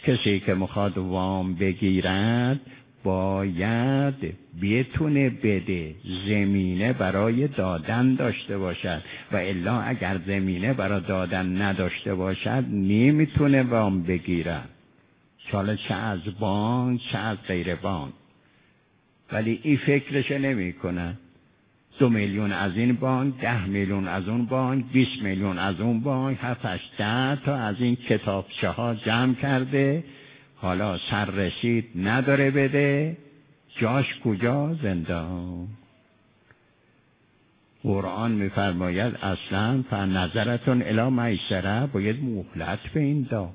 کسی که میخواد وام بگیرد باید بتونه بده، زمینه برای دادن داشته باشد و الا اگر زمینه برای دادن نداشته باشد نمیتونه وام بگیرد، چه از بانک چه از غیر بانک. ولی این فکرش نمی کنه. 2 میلیون از این بانک، 10 میلیون از اون بانک، 20 میلیون از اون بانک، 7-8 تا از این کتابچه ها جمع کرده، حالا سر رسید نداره بده، جاش کجا؟ زندان. قرآن میفرماید اصلا فنظرتون الی میسره، باید مهلت به این داد.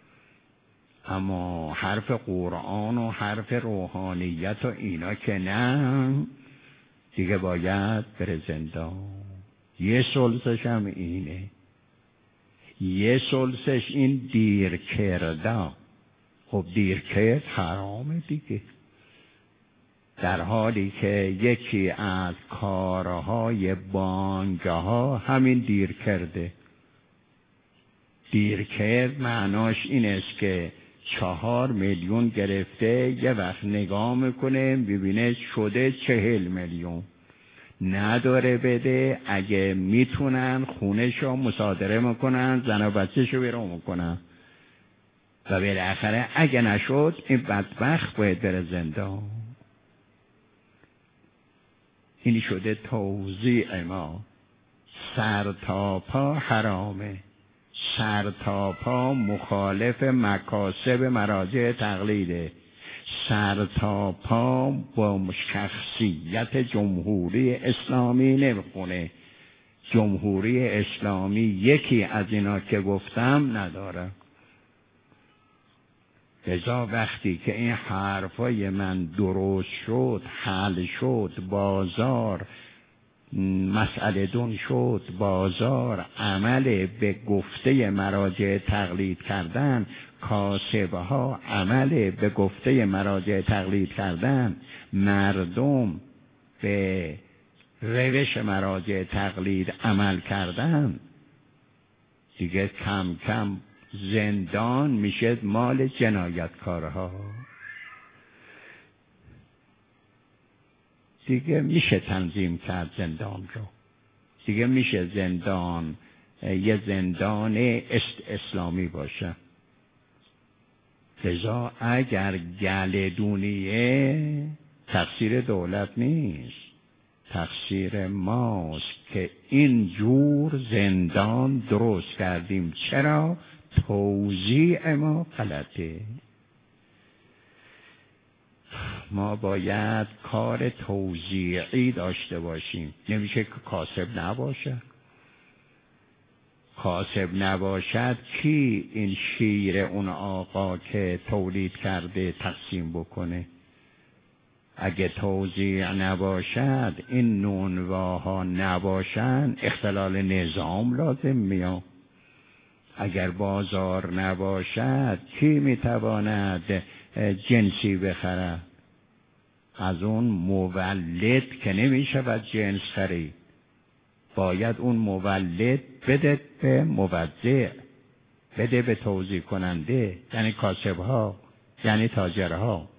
اما حرف قرآن و حرف روحانیت و اینا که نه، دیگه باید بره زندان. یه سلسش هم اینه، یه سلسش این دیر کرده. خب دیر کرد حرامه دیگه، در حالی که یکی از کارهای بانک‌ها همین دیر کرده. دیر کرد معناش این است که 4 میلیون گرفته، یه وقت نگاه میکنه ببینه شده 40 میلیون، نداره بده. اگه میتونن خونه‌شو مصادره میکنن، زن و بچه‌شو بیرون میکنن و بالاخره اگه نشد این بدبخت باید بره زندان. اینی شده توزیع ما. سر تا پا حرامه، سر تا پا مخالف مکاسب مراجع تقلیده، سر تا پا با شخصیت جمهوری اسلامی نمیخونه. جمهوری اسلامی یکی از اینا که گفتم نداره. لذا وقتی که این حرفای من درست شد، حل شد، بازار مسئله دون شد، بازار عمل به گفته مراجع تقلید کردن، کاسبها عمل به گفته مراجع تقلید کردن، مردم به روش مراجع تقلید عمل کردن، دیگه کم کم زندان میشه مال جنایتکارها. دیگه میشه تنظیم کرد زندان رو، دیگه میشه زندان یه زندان اسلامی باشه. لذا اگر گلدونیه تقصیر دولت نیست، تقصیر ماست که این جور زندان درست کردیم. چرا؟ توزیع ما غلطه. ما باید کار توزیعی داشته باشیم. نمیشه که کاسب نباشه. کاسب نباشد کی این شیر اون آقا که تولید کرده تقسیم بکنه؟ اگه توزیع نباشد، این نونواها نباشن، اختلال نظام لازم میاد. اگر بازار نباشد کی میتواند جنسی بخرد؟ از اون مولد که نمیشود جنس خرید، باید اون مولد بده به موزع، بده به توزیع کننده، یعنی کاسبها، یعنی تاجرها.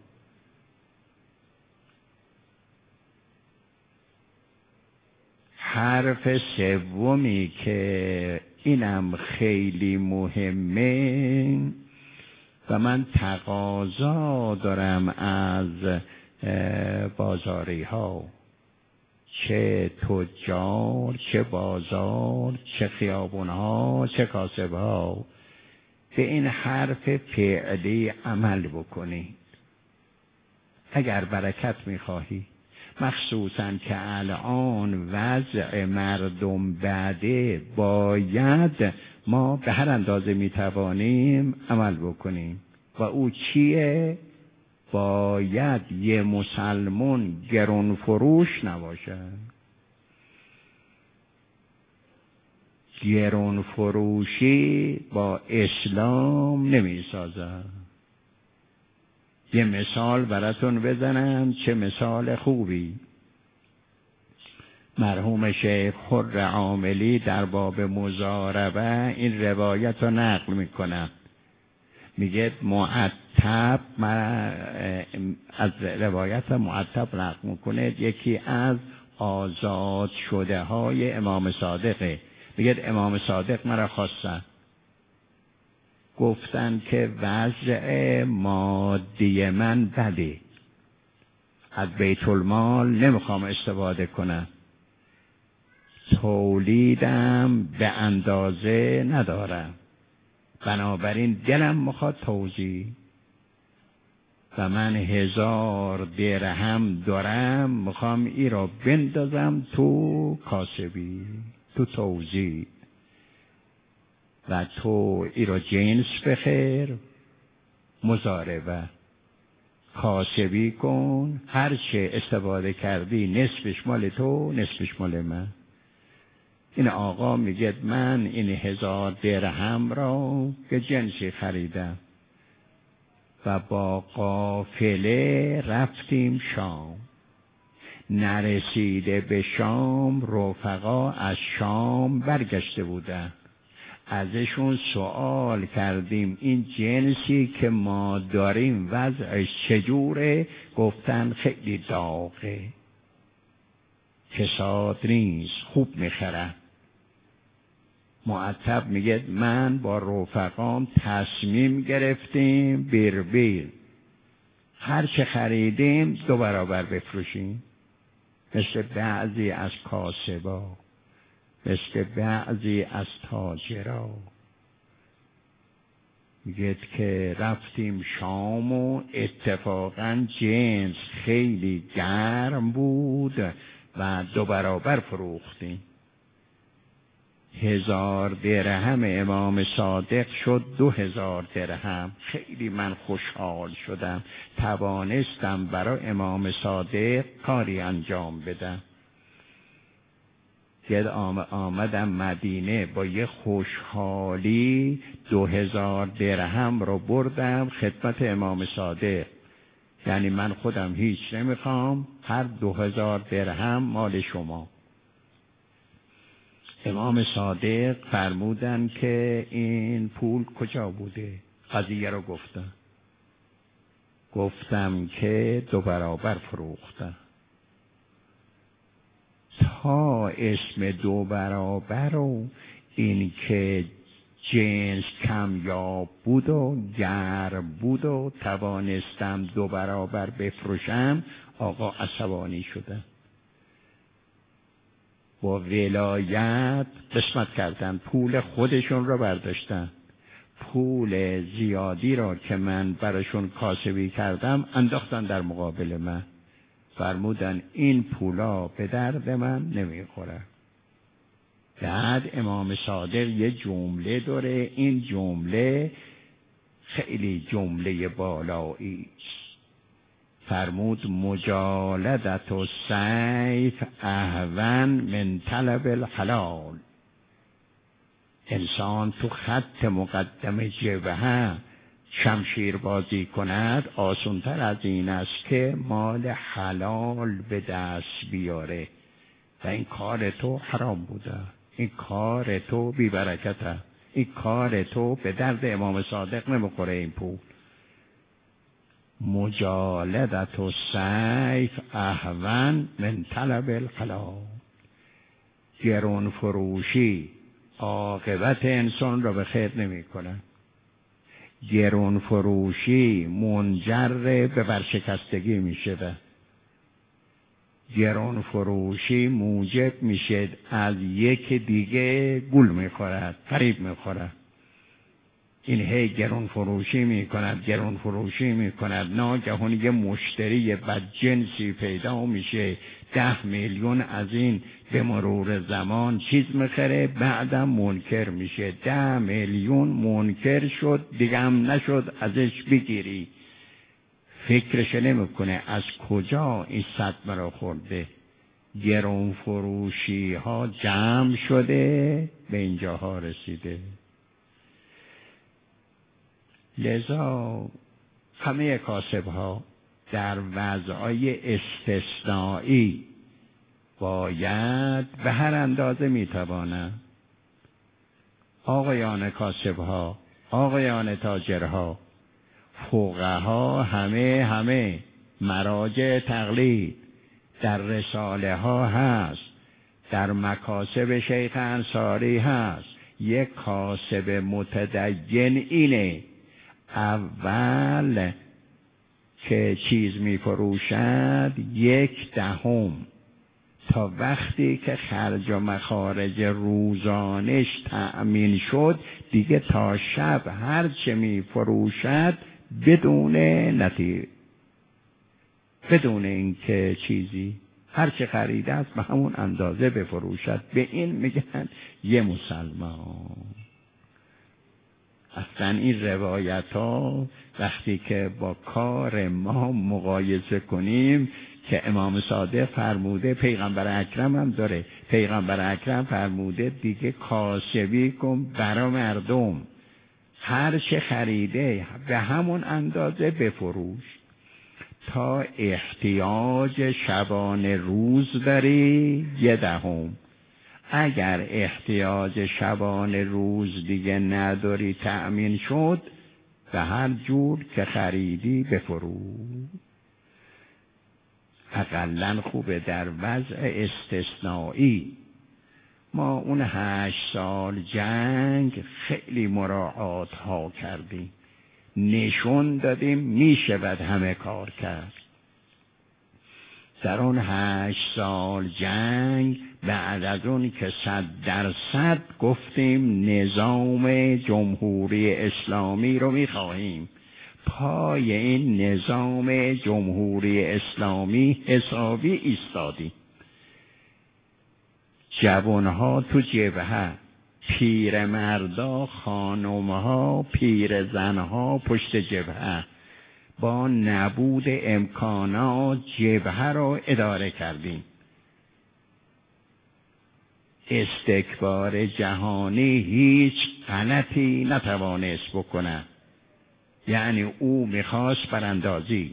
حرف سومی که اینم خیلی مهمه و من تقاضا دارم از بازاری ها، چه تجار، چه بازار، چه خیابون ها، چه کاسب ها، به این حرف فعلی عمل بکنید. اگر برکت میخواهی، مخصوصا که الان وضع مردم بده، باید ما به هر اندازه میتوانیم عمل بکنیم. و او چیه؟ باید یه مسلمان گران فروش نباشه. گران فروشی با اسلام نمی سازد. یه مثال براتون بزنم، چه مثال خوبی. مرحوم شیخ خر عاملی در باب مضاربه این روایت رو نقل میکنه. میگه معتب، از روایت معتب نقل میکنه یکی از آزاد شده های امام صادقه. میگه امام صادق مرا خواستن، گفتن که وضع مادی من بده، از بیت المال نمیخوام استفاده کنم، تولیدم به اندازه ندارم، بنابراین دلم میخواد توزیع و من 1000 درهم دارم، میخوام این را بندازم تو کاسبی، تو توزیع، و تو این را جنس بخیر، مضاربه کاسبی کن، هر چه استفاده کردی نصفش مال تو نصفش مال من. این آقا میگه من این 1000 درهم را به جنسی خریدم و با قافله رفتیم شام. نرسیده به شام رفقا از شام برگشته بودن، ازشون سوال کردیم این جنسی که ما داریم وضعش چجوره؟ گفتن خیلی داغه، کساد نیست، خوب میخرن. معتب میگه من با رفقام تصمیم گرفتیم بیر هر چه خریدیم 2 برابر بفروشیم، مثل بعضی از کاسبا، مثل بعضی از تاجرا. میگه که رفتیم شام و اتفاقا جنس خیلی گرم بود و 2 برابر فروختیم. 1000 درهم امام صادق شد 2000 درهم. خیلی من خوشحال شدم، توانستم برای امام صادق کاری انجام بدم. آمدم مدینه با یه خوشحالی 2000 درهم رو بردم خدمت امام صادق، یعنی من خودم هیچ نمیخوام، هر 2000 درهم مال شما. امام صادق فرمودن که این پول کجا بوده؟ قضیه رو گفتم که 2 برابر فروختم. تا اسم 2 برابر و این که جنس کمیاب بود و گرم بود و توانستم 2 برابر بفروشم، آقا عصبانی شدن، با ولایت قسمت کردن، پول خودشون رو برداشتن، پول زیادی را که من براشون کاسبی کردم انداختن در مقابل من، فرمودن این پولا به درد من نمیخوره. بعد امام صادق یه جمله داره، این جمله خیلی جمله بالایی است. فرمود مجالدت السیف اهون من طلب الحلال. انسان تو خط مقدم جبهه شمشیر بازی کند آسان‌تر از این است که مال حلال به دست بیاره، و این کار تو حرام بوده، این کار تو بی برکته، این کار تو به درد امام صادق نمیخوره. این پول مجالدت السیف اهون من طلب الحلال. گران فروشی عاقبت انسان را به خیر نمی کند. گران فروشی منجر به ورشکستگی می شود. گران فروشی موجب می شد از یک دیگه گول می خورد، فریب می خورد. این هی گران فروشی می کند، گران فروشی می کند، ناگهان یه مشتری بدجنسی پیدا میشه، 10 میلیون از این به مرور زمان چیز میخره، بعدم منکر میشه، 10 میلیون منکر شد، دیگه هم نشد ازش بگیری. فکرش نمیکنه از کجا این صدمه را خورده. گران فروشی ها جمع شده به اینجاها رسیده. لذا همه کاسب ها در وضعای استثنایی باید به هر اندازه میتوانند. آقایان کاسب ها آقایان تاجرها، فقها، همه مراجع تقلید در رساله ها هست، در مکاسب شیخ انصاری هست. یک کاسب متدین اینه اول که چیز می فروشد 1/10 تا وقتی که خرج و مخارج روزانش تأمین شد دیگه تا شب هر چه می فروشد بدون نتیجه، بدون اینکه چیزی هر چه خریده است به همون اندازه بفروشد. به این میگن یه مسلمان. اصلا این روایت ها وقتی که با کار ما مقایسه کنیم که امام صادق فرموده، پیغمبر اکرم هم داره، پیغمبر اکرم فرموده دیگه کاسبی کن برا مردم، هر چه خریده به همون اندازه بفروش. تا احتیاج شبانه روز داری 1/10. اگر احتیاج شبانه روز دیگه نداری تأمین شد به هر جور که خریدی بفروش. اقلن خوبه در وضع استثنایی. ما اون 8 سال جنگ خیلی مراعات ها کردیم، نشون دادیم میشه بعد همه کار کرد. در اون 8 سال جنگ بعد از اون که 100% گفتیم نظام جمهوری اسلامی رو میخواهیم، پای این نظام جمهوری اسلامی حسابی ایستادیم. جوانها تو جبهه، پیرمردا، خانمها، پیرزنها پشت جبهه، با نبود امکانات جبهه رو اداره کردیم. استکبار جهانی هیچ غلطی نتوانست بکنه. یعنی او میخواست براندازی.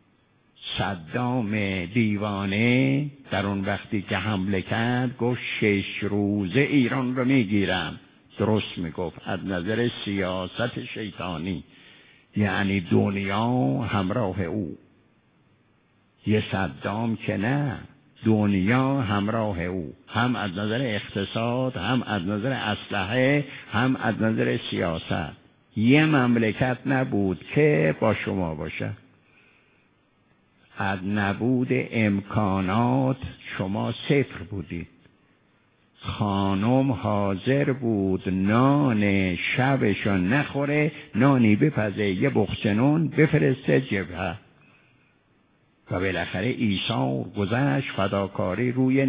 صدام دیوانه در اون وقتی که حمله کرد گفت 6 روزه ایران رو میگیرم. درست میگفت از نظر سیاست شیطانی، یعنی دنیا همراه او. یه صدام که نه، دنیا همراه او، هم از نظر اقتصاد، هم از نظر اسلحه، هم از نظر سیاست. یه مملکت نبود که با شما باشه. از نبود امکانات شما 0 بودید. خانم حاضر بود نان شبشو نخوره، نانی بپزه، یه بخچه نون بفرسته جبهه. و بالاخره ایثار گذشت، فداکاری روی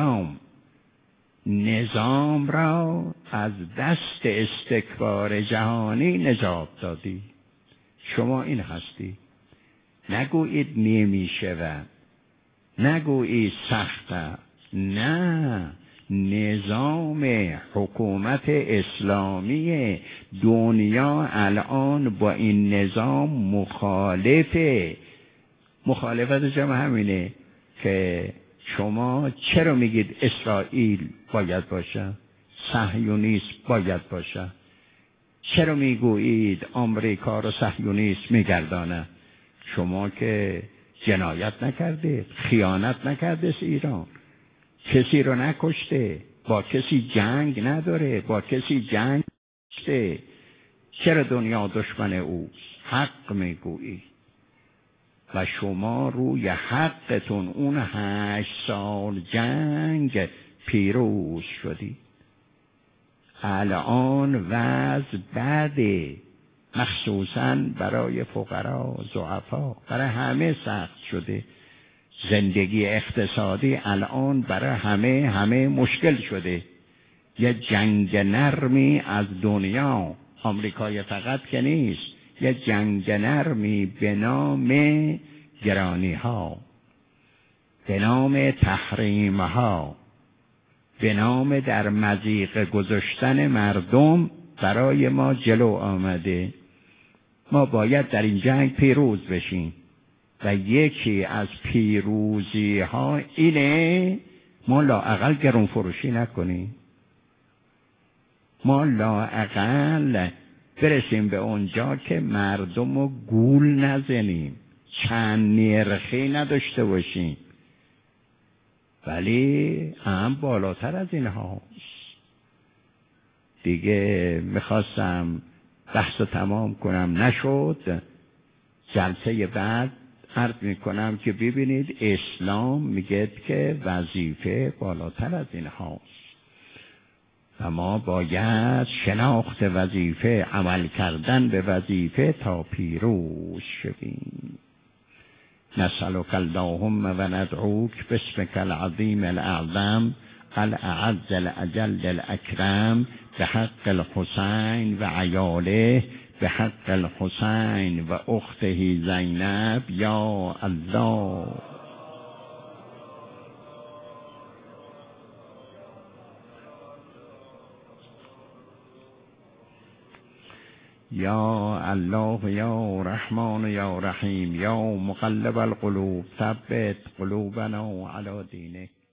نظام را از دست استکبار جهانی نجات دادی. شما این هستی. نگویید نمیشود، نگویید سخته، نه، نظام حکومت اسلامی دنیا الان با این نظام مخالفه. مخالفت جمع همینه که شما چرا میگید اسرائیل باید باشه، صهیونیسم باید باشه؟ چرا میگویید آمریکا رو صهیونیسم میگردانه؟ شما که جنایت نکرده، خیانت نکرده ایران، کسی رو نکشته، با کسی جنگ نداره، با کسی جنگ نکشته. چرا دنیا دشمن اوست؟ حق میگویی و شما روی حقتون اون 8 سال جنگ پیروز شدی. الان وضع بده، مخصوصاً برای فقرا، ضعفا، برای همه سخت شده. زندگی اقتصادی الان برای همه مشکل شده. یه جنگ نرمی از دنیا، آمریکای فقط که نیست، یه جنگ نرمی به نام گرانی ها، به نام تحریم ها، به نام در مضیقه گذاشتن مردم برای ما جلو آمده. ما باید در این جنگ پیروز بشیم و یکی از پیروزی ها اینه ما لااقل گران فروشی نکنیم. ما لااقل برسیم به اونجا که مردم رو گول نزنیم، چند نرخی نداشته باشیم، ولی هم بالاتر از این هاست. دیگه میخواستم بحث رو تمام کنم، نشد. جلسه بعد عرض میکنم که ببینید اسلام میگه که وظیفه بالاتر از این هاست و ما باید شناخت وظیفه، عمل کردن به وظیفه تا پیروز شویم. نسألك اللهم و ندعوک باسمك العظیم الاعظم الاعز الاجل الاکرم بحق الحسین و عیاله، بحق الحسین و اخته زینب، یا الله. یا الله یا رحمان یا رحیم یا مقلب القلوب ثبت قلوبنا علی دینک.